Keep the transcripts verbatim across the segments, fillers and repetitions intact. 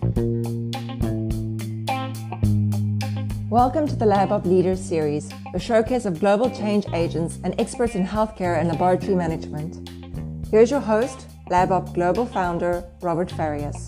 Welcome to the LabOp Leaders Series, a showcase of global change agents and experts in healthcare and laboratory management. Here's your host, LabOp Global Founder, Robert Farias.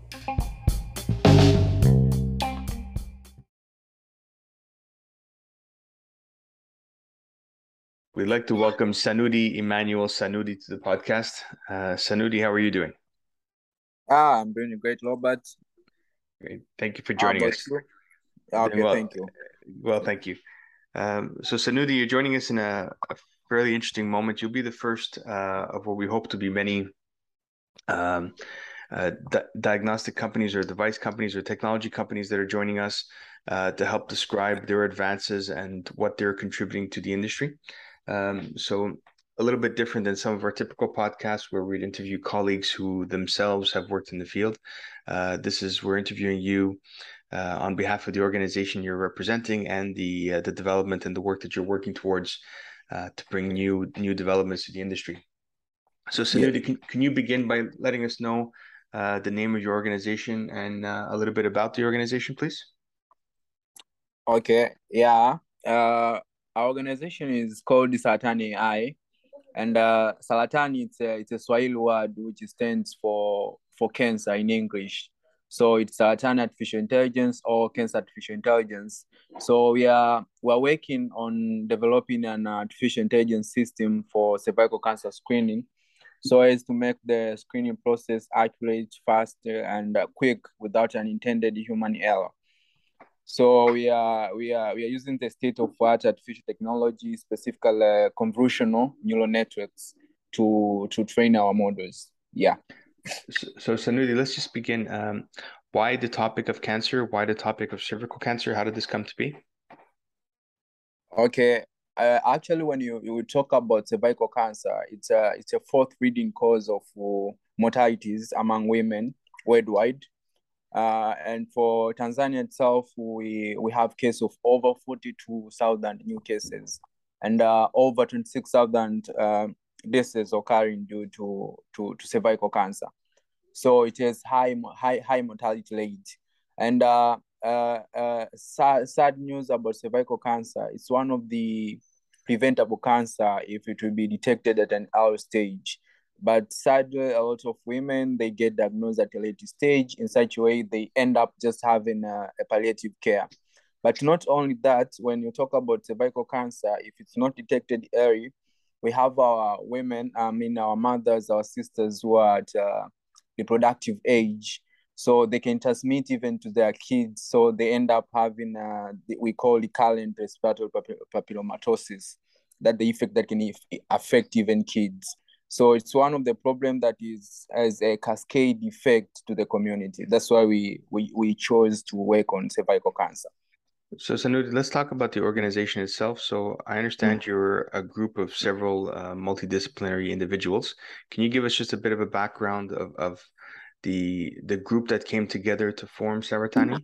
We'd like to welcome Sanudi Emmanuel Sanudi to the podcast. Uh, Sanudi, how are you doing? Ah, I'm doing great, Robert. Great. Thank you for How joining about us. you? Doing Okay, well. thank you. Well, thank you. Um, so, Sanudi, you're joining us in a, a fairly interesting moment. You'll be the first uh, of what we hope to be many um, uh, di diagnostic companies or device companies or technology companies that are joining us uh, to help describe their advances and what they're contributing to the industry. Um, so a little bit different than some of our typical podcasts where we'd interview colleagues who themselves have worked in the field. Uh, this is, we're interviewing you uh, on behalf of the organization you're representing and the uh, the development and the work that you're working towards uh, to bring new new developments to the industry. So Yeah. Sanudi, can, can you begin by letting us know uh, the name of your organization and uh, a little bit about the organization, please? Okay. Yeah. Uh, our organization is called Saratani A I, and uh, Saratani it's a it's a Swahili word which stands for for cancer in English. So it's Saratani Artificial Intelligence or Cancer Artificial Intelligence. So we are we're working on developing an artificial intelligence system for cervical cancer screening, so as to make the screening process accurate, fast, and uh, quick without an intended human error. So we are we are we are using the state-of-art artificial technology, specifically uh, convolutional neural networks, to to train our models. Yeah. So, so Sanudi, let's just begin. Um, why the topic of cancer? Why the topic of cervical cancer? How did this come to be? Okay. Uh, actually, when you, you talk about cervical cancer, it's a it's a fourth leading cause of uh, mortalities among women worldwide. Uh, and for Tanzania itself, we we have case of over forty-two thousand new cases, and uh, over twenty-six thousand uh, deaths occurring due to, to to cervical cancer. So it is high high high mortality rate, and uh, uh, uh, sad, sad news about cervical cancer. It's one of the preventable cancer if it will be detected at an early stage. But sadly, a lot of women, they get diagnosed at a late stage. In such a way, they end up just having a, a palliative care. But not only that, when you talk about cervical cancer, if it's not detected early, we have our women, I mean, our mothers, our sisters who are at uh, reproductive age. So they can transmit even to their kids. So they end up having, uh, we call recurrent respiratory papillomatosis, that the effect that can affect even kids. So it's one of the problems that is as a cascade effect to the community. That's why we, we, we chose to work on cervical cancer. So Sanudi, let's talk about the organization itself. So I understand you're a group of several uh, multidisciplinary individuals. Can you give us just a bit of a background of, of the the group that came together to form Saratani?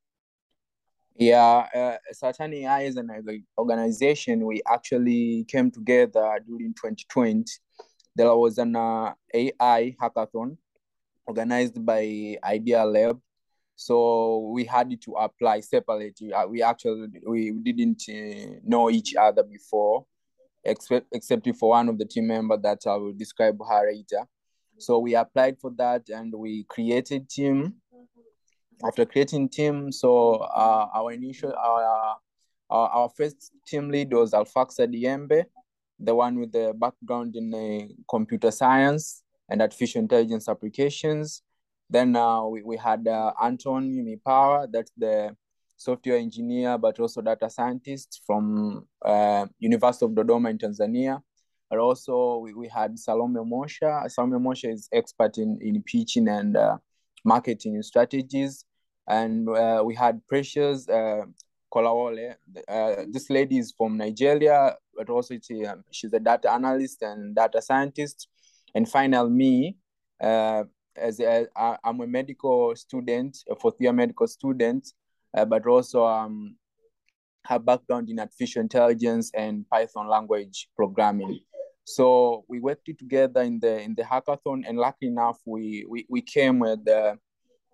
Yeah, uh, Saratani A I is an organization. We actually came together during twenty twenty. There was an uh, A I hackathon organized by Idea Lab. So we had to apply separately. Uh, we actually we didn't uh, know each other before, except except for one of the team members that I will describe her later. So we applied for that and we created team. After creating team, so uh, our initial our, our our first team lead was Alfaxa Diembe, the one with the background in uh, computer science and artificial intelligence applications. Then uh, we, we had uh, Anton Mipawa, that's the software engineer, but also data scientist from uh, University of Dodoma in Tanzania. But also we, we had Salome Mosha. Salome Mosha is expert in, in pitching and uh, marketing strategies. And uh, we had Precious uh, Kolawole. Uh, this lady is from Nigeria, but also she, um, she's a data analyst and data scientist. And final me, uh, as a, I'm a medical student, a fourth year medical student, uh, but also um, have background in artificial intelligence and Python language programming. So we worked together in the in the hackathon, and luckily enough, we we, we came with the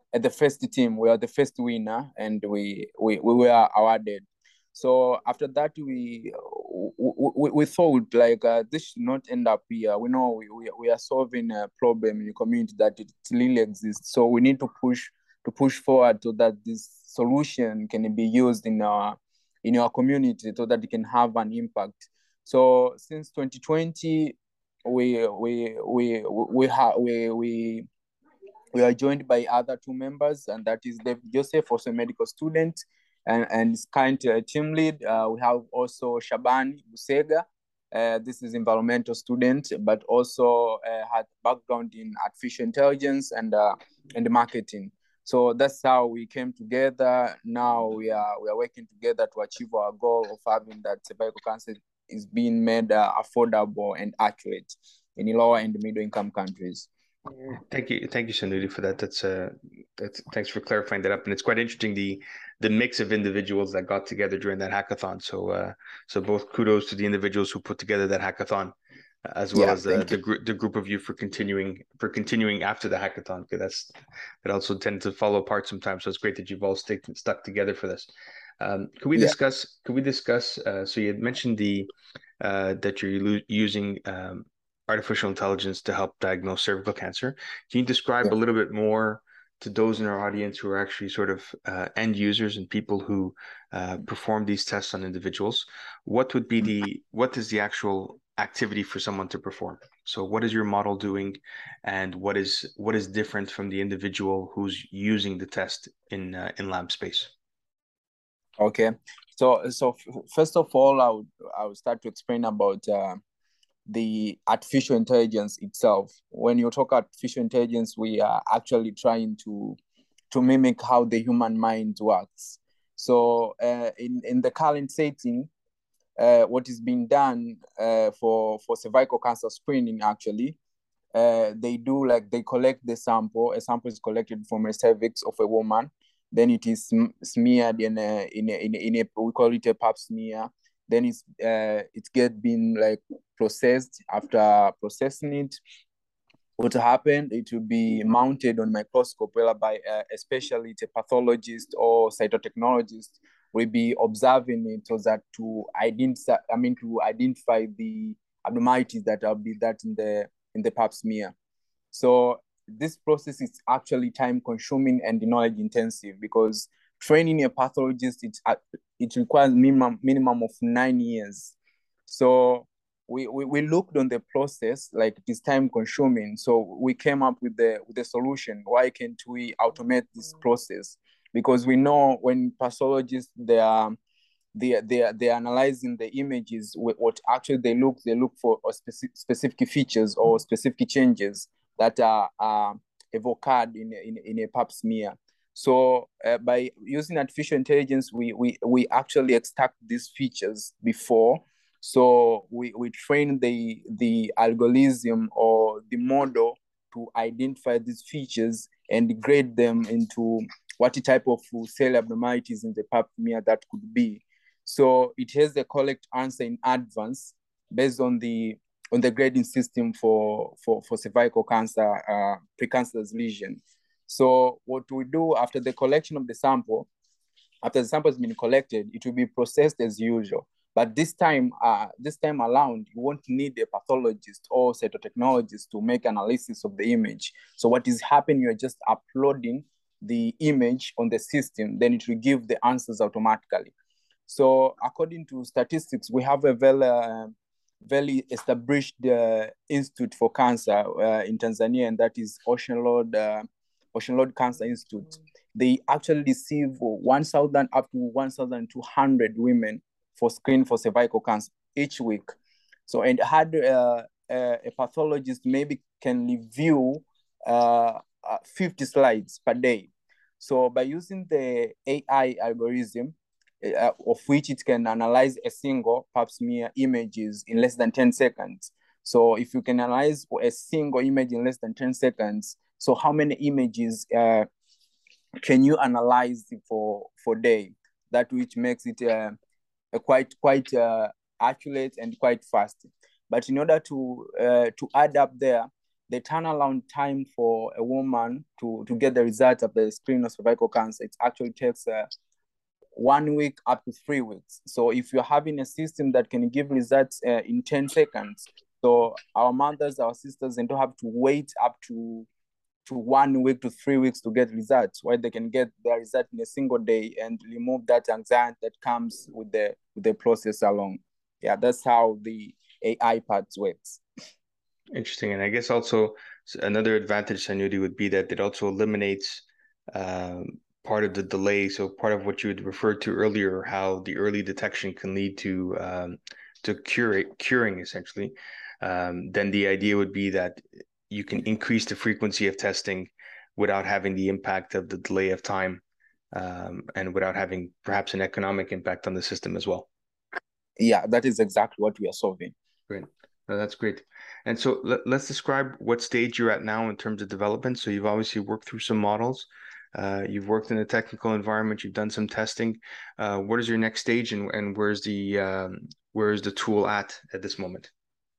at the first team. We are the first winner, and we we, we were awarded. So after that, we we, we thought like uh, this should not end up here. We know we, we, we are solving a problem in the community that it really exists. So we need to push to push forward so that this solution can be used in our in our community so that it can have an impact. So since twenty twenty, we we we we have we we we are joined by other two members, and that is David Joseph, also a medical student, and, and his current uh, team lead. Uh, we have also Shaban Busega. Uh, this is environmental student, but also uh, had background in artificial intelligence and uh, and marketing. So that's how we came together. Now we are we are working together to achieve our goal of having that cervical cancer is being made uh, affordable and accurate in lower and middle income countries. Thank you, thank you, Sanudi, for that. That's uh, that's thanks for clarifying that up. And it's quite interesting the the mix of individuals that got together during that hackathon. So uh, so both kudos to the individuals who put together that hackathon, as well Yeah, as the thank the, you. gr- the group of you for continuing for continuing after the hackathon, because that's that also tends to fall apart sometimes. So it's great that you've all stick, stuck together for this. Um, could we Yeah. discuss? Could we discuss? Uh, so you had mentioned the uh, that you're lu- using um, artificial intelligence to help diagnose cervical cancer. Can you describe Yeah. a little bit more to those in our audience who are actually sort of uh, end users and people who uh, perform these tests on individuals? What would be the what is the actual activity for someone to perform? So what is your model doing, and what is what is different from the individual who's using the test in uh, in lab space? Okay. So so first of all, I would I would start to explain about uh, the artificial intelligence itself. When you talk artificial intelligence, we are actually trying to to mimic how the human mind works. So uh, in in the current setting, uh, what is being done uh, for for cervical cancer screening actually, uh, they do like they collect the sample. A sample is collected from a cervix of a woman. Then it is sm- smeared in a, in a, in a, in a, we call it a pap smear. Then it's, uh, it get been like processed. After processing it, what happened, it will be mounted on microscope whereby uh, especially a pathologist or cytotechnologist will be observing it so that to identify, I mean, to identify the abnormalities that will be that in the in the pap smear. So this process is actually time consuming and knowledge intensive because training a pathologist, it, it requires minimum, minimum of nine years. So we, we, we looked on the process, like it is time consuming. So we came up with the, with the solution. Why can't we automate this process? Because we know when pathologists, they are they they they are analyzing the images, what actually they look they look for specific specific features or specific changes that are uh, evoked in, in in a pap smear. So uh, by using artificial intelligence, we we we actually extract these features before. So we we train the the algorithm or the model to identify these features and grade them into what type of cell abnormalities in the pap smear that could be. So it has the correct answer in advance based on the on the grading system for for, for cervical cancer, uh, precancerous lesion. So what we do after the collection of the sample, after the sample has been collected, it will be processed as usual. But this time, uh, this time around, you won't need a pathologist or cytotechnologist to make analysis of the image. So what is happening, you're just uploading the image on the system, then it will give the answers automatically. So according to statistics, we have a very, uh, very established uh, institute for cancer uh, in Tanzania, and that is Ocean Road, uh, Ocean Road Cancer Institute. They actually receive one thousand up to one thousand two hundred women for screening for cervical cancer each week. So, and had uh, a, a pathologist maybe can review uh, uh, fifty slides per day. So by using the A I algorithm, Uh, of which it can analyze a single pap smear images in less than ten seconds. So if you can analyze a single image in less than ten seconds, so how many images uh, can you analyze for for day? That which makes it uh, a quite quite uh, accurate and quite fast. But in order to uh, to add up there, the turnaround time for a woman to, to get the result of the screening of cervical cancer, it actually takes uh, one week up to three weeks. So if you're having a system that can give results uh, in ten seconds, so our mothers, our sisters, they don't have to wait up to to one week to three weeks to get results, where they can get their result in a single day and remove that anxiety that comes with the with the process along. Yeah, that's how the A I part works. Interesting. And I guess also another advantage, Sanuti, would be that it also eliminates um, part of the delay. So part of what you had referred to earlier, how the early detection can lead to um, to cure curing essentially. Um, then the idea would be that you can increase the frequency of testing without having the impact of the delay of time, um, and without having perhaps an economic impact on the system as well. Yeah, that is exactly what we are solving. Great. No, that's great. And so let, let's describe what stage you're at now in terms of development. So you've obviously worked through some models. Uh, you've worked in a technical environment. You've done some testing. Uh, what is your next stage, and, and where's the um, where's the tool at at this moment?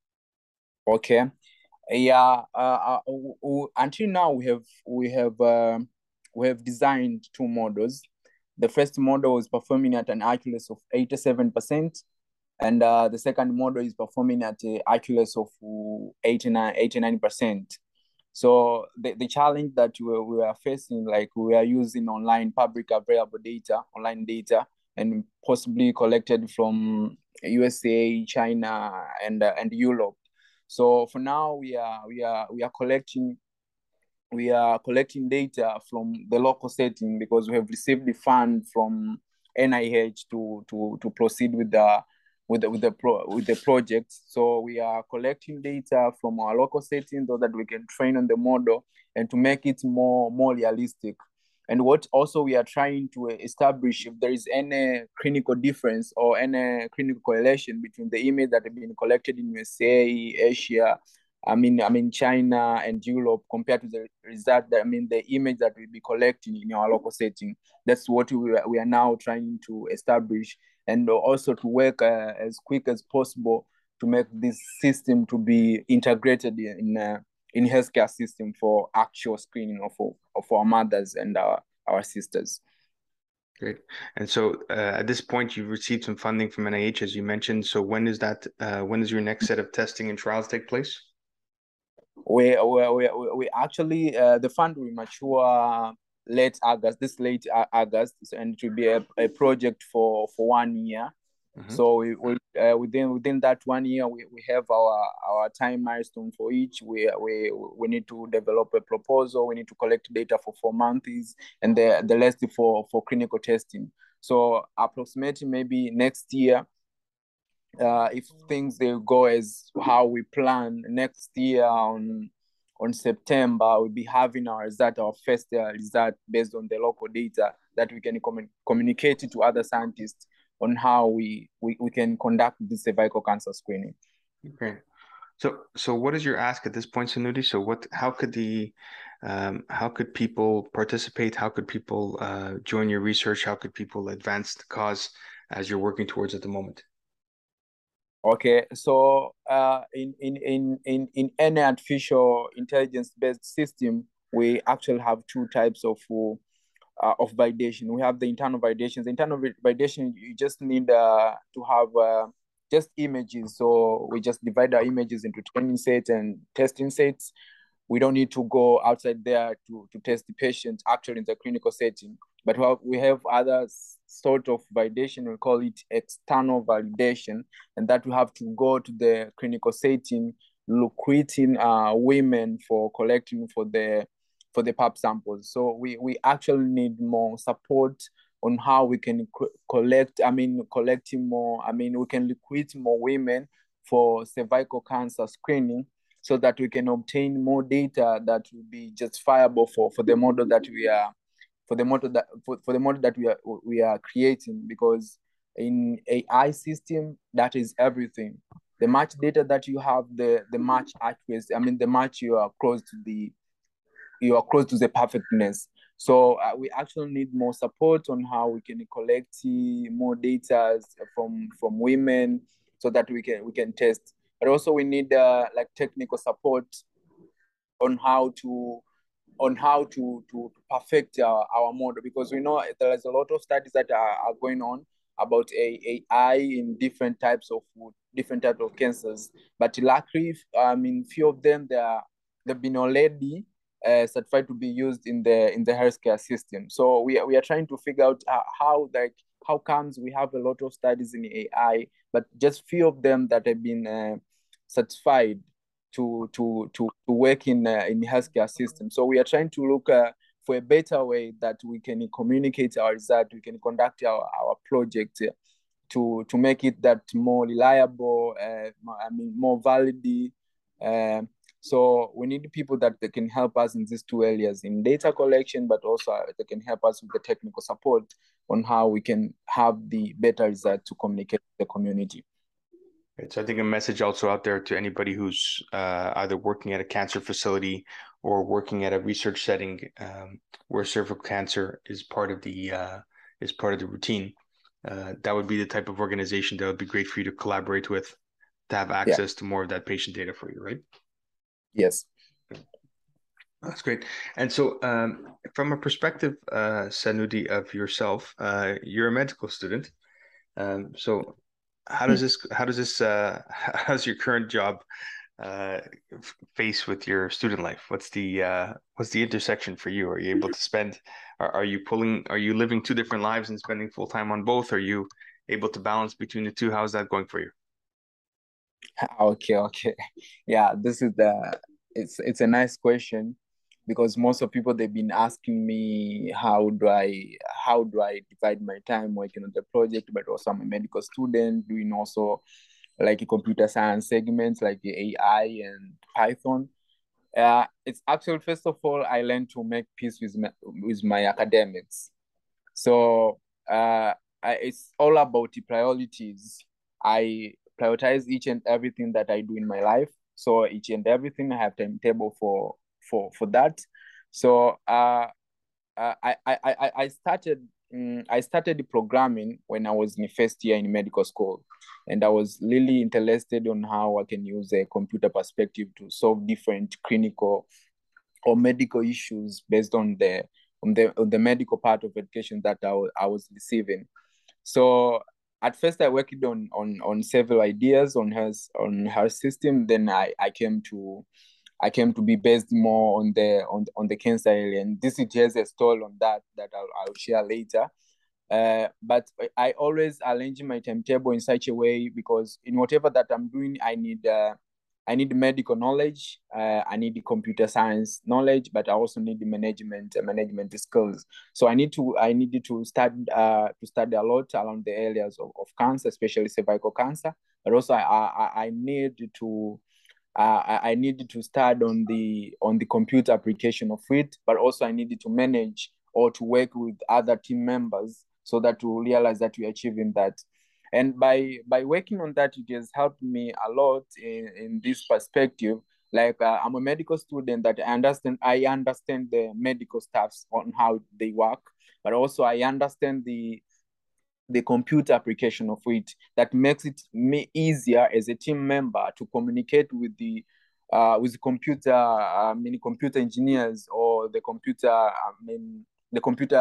Okay. Yeah. Uh, uh, until now, we have we have uh, we have designed two models. The first model is performing at an accuracy of eighty-seven percent. And uh, the second model is performing at an accuracy of eighty-nine percent. So the, the challenge that we, we are facing, like we are using online public available data, online data, and possibly collected from U S A, China, and uh, and Europe. So for now, we are we are we are collecting we are collecting data from the local setting because we have received the fund from N I H to to to proceed with the with the with the pro, with the project. So we are collecting data from our local setting so that we can train on the model and to make it more more realistic. And what also we are trying to establish if there is any clinical difference or any clinical correlation between the image that have been collected in U S A, Asia, I mean, I mean China and Europe compared to the result that I mean the image that we'll be collecting in our local setting. That's what we are, we are now trying to establish, and also to work uh, as quick as possible to make this system to be integrated in uh, in healthcare system for actual screening of of our mothers and our our sisters. Great. And so uh, at this point, you've received some funding from N I H, as you mentioned. So when is that? Uh, when does your next set of testing and trials take place? We we we, we actually uh, the fund will mature late August, this late August, and it will be a, a project for for one year. Mm-hmm. So we, we uh, within within that one year, we, we have our our time milestone for each. We we we need to develop a proposal. We need to collect data for four months, and the the rest for for clinical testing. So approximately maybe next year, uh, if things they go as how we plan, next year on on September, we'll be having our result, our first uh, result based on the local data that we can com- communicate it to other scientists on how we, we, we can conduct this cervical cancer screening. Okay. So so what is your ask at this point, Sanuti? So what how could the um, how could people participate? How could people uh, join your research? How could people advance the cause as you're working towards at the moment? Okay, so uh, in, in, in, in, in any artificial intelligence-based system, we actually have two types of uh, of validation. We have the internal validations. The internal validation, you just need uh, to have uh, just images. So we just divide our images into training sets and testing sets. We don't need to go outside there to, to test the patient actually in the clinical setting. But we have other sort of validation, we call it external validation, and that we have to go to the clinical setting, recruiting uh, women for collecting for the for the pap samples. So we, we actually need more support on how we can co- collect, I mean, collecting more, I mean, we can recruit more women for cervical cancer screening so that we can obtain more data that will be justifiable for, for the model that we are for the model that for, for the model that we are we are creating, because in A I system that is everything. The much data that you have, the the much accuracy, I mean the much you are close to the you are close to the perfectness. So uh, we actually need more support on how we can collect more data from from women so that we can we can test. But also we need uh, like technical support on how to on how to to perfect our, our model, because we know there is a lot of studies that are, are going on about A I in different types of different types of cancers. But luckily, I mean, few of them they are they've been already uh, certified to be used in the in the healthcare system. So we are, we are trying to figure out how, how like how comes we have a lot of studies in A I, but just few of them that have been uh, certified to to to to work in uh, in healthcare system. So we are trying to look uh, for a better way that we can communicate our result, we can conduct our, our project uh, to to make it that more reliable, uh, I mean more valid. Uh, so we need people that they can help us in these two areas, in data collection, but also they can help us with the technical support on how we can have the better result to communicate with the community. Right. So I think a message also out there to anybody who's uh, either working at a cancer facility or working at a research setting um, where cervical cancer is part of the uh, is part of the routine. Uh, that would be the type of organization that would be great for you to collaborate with, to have access yeah. to more of that patient data for you, right? Yes. That's great. And so um, from a perspective, uh, Sanudi, of yourself, uh, you're a medical student. Um, so how does this, how does this, uh, how does your current job uh, face with your student life? What's the, uh, what's the intersection for you? Are you able to spend, are, are you pulling, are you living two different lives and spending full time on both? Are you able to balance between the two? How's that going for you? Okay, okay. Yeah, this is the, it's, it's a nice question, because most of people, they've been asking me how do I how do I divide my time working on the project, but also I'm a medical student doing also like a computer science segments like A I and Python. Uh, it's actually, first of all, I learned to make peace with my, with my academics. So uh, I, it's all about the priorities. I prioritize each and everything that I do in my life. So each and everything I have timetable for for for that. So uh, uh, I I I started um, I started programming when I was in first year in medical school, and I was really interested on how I can use a computer perspective to solve different clinical or medical issues based on the on the on the medical part of education that I, I was receiving. So at first I worked on on on several ideas on her on her system. Then I I came to I came to be based more on the on on the cancer area, and this it has a stall on that that I'll, I'll share later. Uh, but I always arrange my timetable in such a way, because in whatever that I'm doing, I need uh, I need medical knowledge, uh, I need computer science knowledge, but I also need the management uh, management skills. So I need to I needed to study uh, to study a lot around the areas of, of cancer, especially cervical cancer. But also I I, I need to Uh, I, I needed to start on the on the computer application of it, but also I needed to manage or to work with other team members so that to realize that we're achieving that. And by by working on that, it has helped me a lot in, in this perspective. Like uh, I'm a medical student that I understand I understand the medical staffs on how they work, but also I understand the the computer application of it that makes it me easier as a team member to communicate with the uh, with the computer, I mean, computer engineers or the computer, I mean, the computer,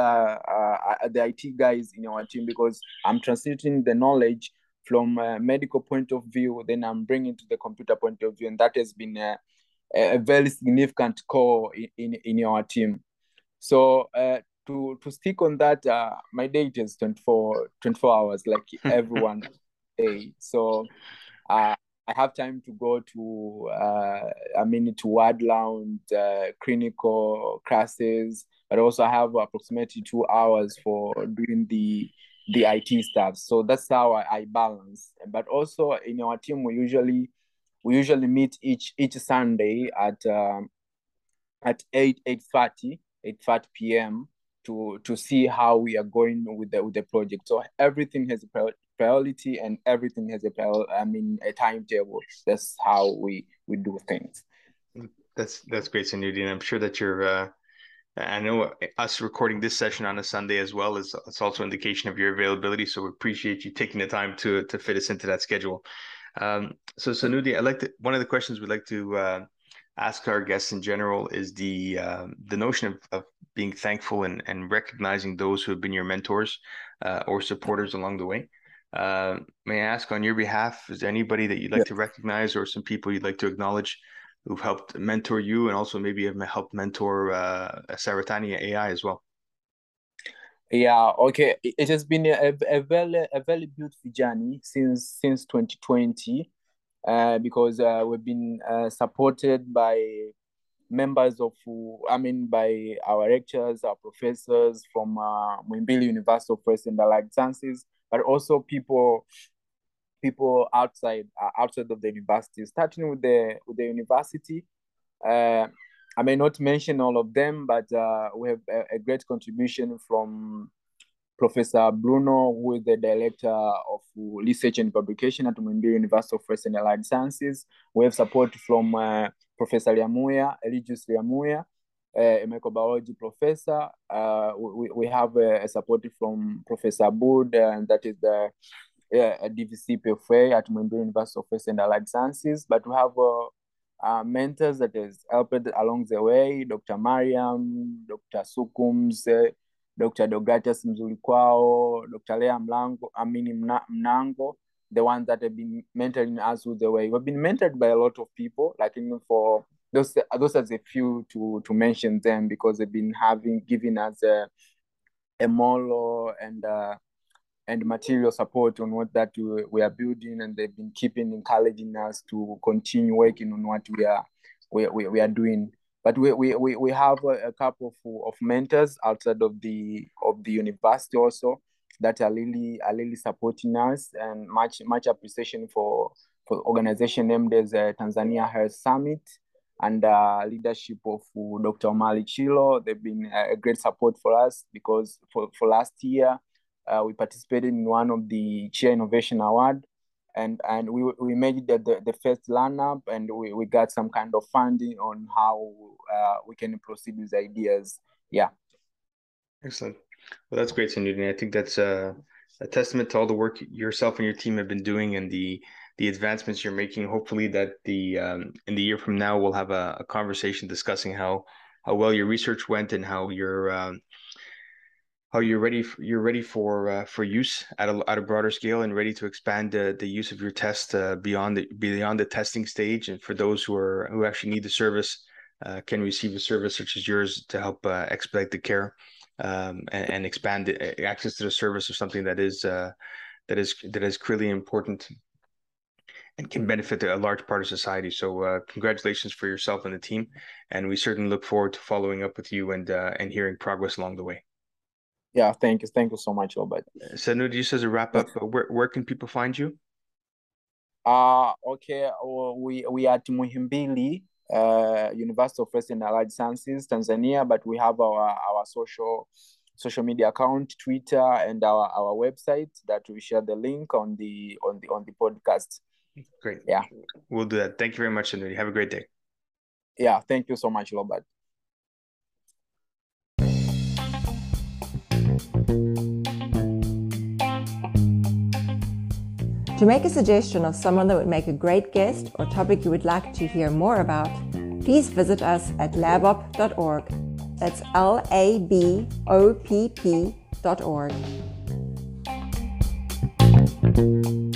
uh, the I T guys in our team, because I'm translating the knowledge from a medical point of view, then I'm bringing to the computer point of view, and that has been a, a very significant core in, in, in our team. So uh, to to stick on that, uh, my day is twenty-four, twenty-four hours, like everyone day. So uh, I have time to go to, uh, I mean, to ward lounge, uh, clinical classes, but also I have approximately two hours for doing the the I T stuff. So that's how I, I balance. But also in our team, we usually we usually meet each each Sunday at um, at eight eight thirty eight thirty p.m. to to see how we are going with the with the project. So everything has a priority and everything has a priority, I mean a timetable. That's how we we do things. That's that's great, Sanudi, and I'm sure that you're. Uh, I know us recording this session on a Sunday as well is it's also an indication of your availability. So we appreciate you taking the time to to fit us into that schedule. Um, so Sanudi, I like to, one of the questions we'd like to. Uh, ask our guests in general is the um, the notion of, of being thankful and, and recognizing those who have been your mentors uh, or supporters along the way. Uh, may I ask on your behalf, is there anybody that you'd like Yeah. to recognize or some people you'd like to acknowledge who've helped mentor you and also maybe have helped mentor uh, Saratania A I as well? Yeah, okay. It it has been a, a very a very beautiful journey since since twenty twenty, uh, because uh, we've been uh, supported by members of, I mean, by our lecturers, our professors from uh, Muhimbili University of Forest and Allied Sciences, but also people people outside uh, outside of the university, starting with the with the university. Uh, I may not mention all of them, but uh, we have a, a great contribution from Professor Bruno, who is the Director of Research and Publication at Muhimbili University of Forest and Allied Sciences. We have support from uh, Professor Lyamuya, Eligius Lyamuya, uh, a microbiology professor. Uh, we, we have a, a support from Professor Bud, and that is the uh, D V C P F A at Muhimbili University of Forest and Allied Sciences. But we have uh, uh, mentors that has helped along the way, Doctor Mariam, Doctor Sukums, uh, Doctor Deogratias Mzulikwao, Doctor Lea Mlango, Amini Mnango, the ones that have been mentoring us with the way. We've been mentored by a lot of people, like even for those, those are a few to, to mention them, because they've been having, giving us a, a moral and uh, and material support on what that we, we are building, and they've been keeping encouraging us to continue working on what we are we, we, we are doing. But we we, we, we have a, a couple of, of mentors outside of the of the university also that are really are really supporting us, and much much appreciation for for organization named as uh, Tanzania Health Summit, and uh, leadership of uh, Doctor Omali Chilo. They've been a great support for us, because for, for last year uh, we participated in one of the Chair Innovation Award, and and we we made the, the, the first lineup, and we, we got some kind of funding on how uh, we can proceed with ideas. Yeah. Excellent. Well, that's great, Sanudi. I think that's uh, a testament to all the work yourself and your team have been doing, and the the advancements you're making. Hopefully that the um, in the year from now, we'll have a, a conversation discussing how how well your research went and how you're um, how you're ready for, you're ready for uh, for use at a at a broader scale, and ready to expand uh, the use of your test uh, beyond the beyond the testing stage, and for those who are who actually need the service uh, can receive a service such as yours to help uh, expedite the care um, and, and expand the, access to the service of something that is uh, that is that is clearly important and can benefit a large part of society. So uh, congratulations for yourself and the team, and we certainly look forward to following up with you and uh, and hearing progress along the way. Yeah, thank you. Thank you so much, Robert. Sanu, just as a wrap up, where, where can people find you? Uh, okay, we, we are at Muhimbili, uh, University of Forest and Allied Sciences, Tanzania, but we have our, our social social media account, Twitter, and our, our website that we share the link on the on the on the podcast. Great. Yeah. We'll do that. Thank you very much, Sanu. Have a great day. Yeah, thank you so much, Robert. To make a suggestion of someone that would make a great guest or topic you would like to hear more about, please visit us at labop dot org. That's L A B O P P dot org.